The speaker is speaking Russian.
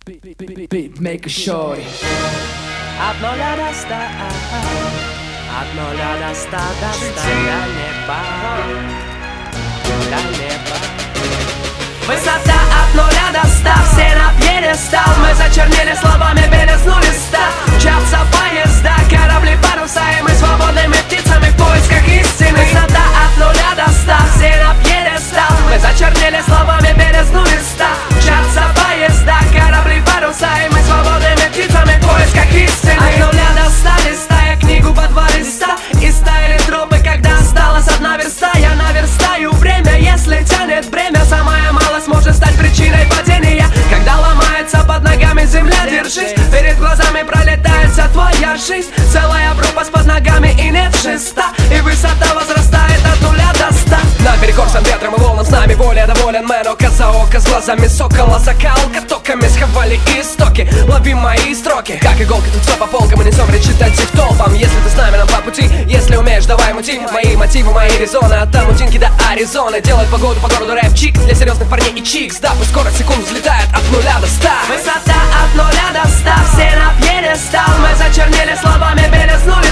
Make a shorty. От нуля до ста, от нуля до ста, до неба, до неба. Высота от нуля до ста, все на пьедестал. Мы зачернили словами белизну листа. Мчатся поезда, корабли паруса, и мы свободными птицами в поисках истины. Высота от нуля до ста, все на пьедестал. Мы зачернили словами белизну листа. Мчатся поезда, корабли паруса, и мы свободными птицами в поисках истины. От нуля до ста, листая книгу по два листа. И стаяли тропы, когда осталась одна верста. Я наверстаю время, если тянет бремя. Самая малость может стать причиной падения. Когда ломается под ногами земля, держись. Перед глазами пролетает вся твоя жизнь. Целая пропасть под ногами и нет шеста. И высота возрастает от нуля до ста. Наперекор всем ветром и волнам с нами более доволен мэн. Око за око, с глазами сокола закалка. Токами сховали истоки, лови мои строки. Как иголка тут все по полкам, и несем речь читать их толпам. Если ты с нами, нам по пути. Если умеешь, давай мути. Мои мотивы, мои резоны. От Тамутинки до Аризоны. Делать погоду по городу рэп-чик. Для серьезных парней и чикс. Да, пусть скорость секунд взлетает от нуля до ста. Высота от нуля до ста, все на пьедестал. Мы зачернили словами белизну